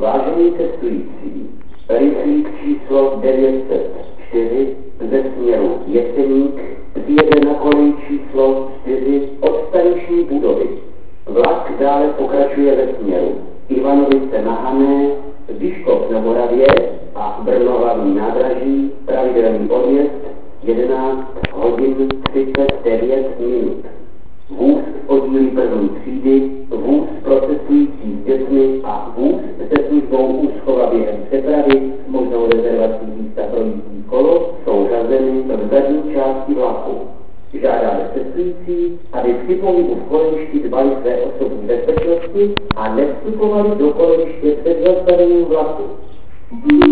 Vážení cestující, rychlík číslo 904 ze směru Jeseník zjede na kolej číslo 4 od staniční budovy. Vlak dále pokračuje ve směru Ivanovice na Hané, Vyškov na Moravě a Brno hlavní nádraží, pravidelný odjezd 11 hodin 39 minut. Vůz oddílí první třídy, vůz pro cestující s dětmi a vůz se službou úschova během přepravy s možnou rezervací místa pro jízdní kolo jsou řazeny v zadní části vlaku. Žádáme cestující, aby při pohybu v kolejišti dbali své osobní bezpečnosti a nevstupovali do kolejiště před zastavením vlaku.